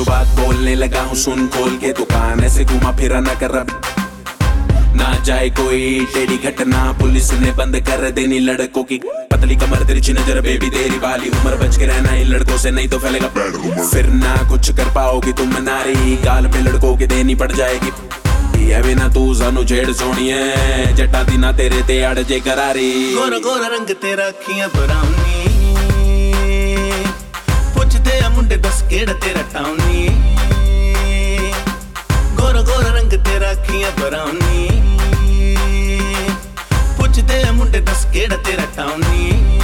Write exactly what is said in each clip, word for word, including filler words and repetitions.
बात बोलने लगा हूँ सुन खोल के दुकान, ऐसे घुमा फिरा न कर अब ना जाए कोई टेढ़ी घटना। पुलिस ने बंद कर देनी लड़कों की पतली कमर, तिरछी नजर बेबी तेरी वाली उम्र, बच के रहना इन लड़कों से नहीं तो फैलेगा फिर ना कुछ कर पाओगी तुम नारी। गाल पे लड़कों की देनी पड़ जाएगी अभी ना तू सानू छेड़ सोनिए, जट्टा दी ना तेरे ते अड़ जे करारी। गोरा गोरा रंग तेरा अखियां ब्राउनी, पुछदे आ मुंडे दस केड़ा तेरा टाउनी। गोरा गोरा रंग तेरा अखियां ब्राउनी, पुछदे आ मुंडे दस केड़ा तेरा टाउनी।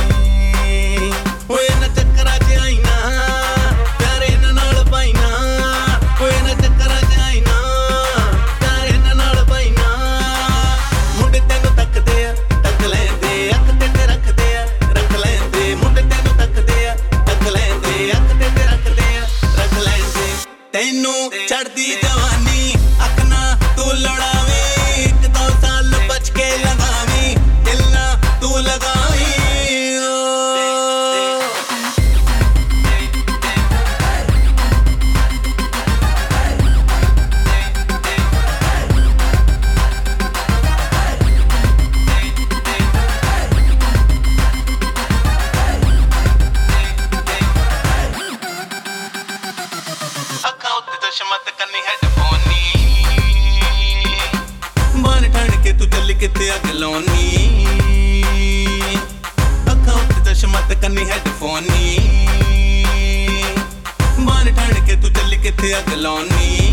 ओए ना चक्करा च आई ना प्यारे इन्हां नाल पाई ना, ओए ना चक्करा च आई ना प्यारे इन्हां नाल पाई ना। मुंडे तैनू तकदे आ तक लैंदे, अख ते ते रखदे आ रख लैंदे। मुंडे तैनू तकदे आ तक लैंदे, अख ते ते रखदे आ रख लैंदे। तैनू चढ़दी जवानी अख ना तू लड़ावी, एक दो साल बच के लगावी, दिल ना तू लगावी। अखा उत्ते चश्मत कन्नी हेडफोनी, बान ठंड के तू चल किते अग लौनी। अखा उत्ते चश्मत कन्नी हेडफोनी, बान ठंड के तू चल किते अग लौनी।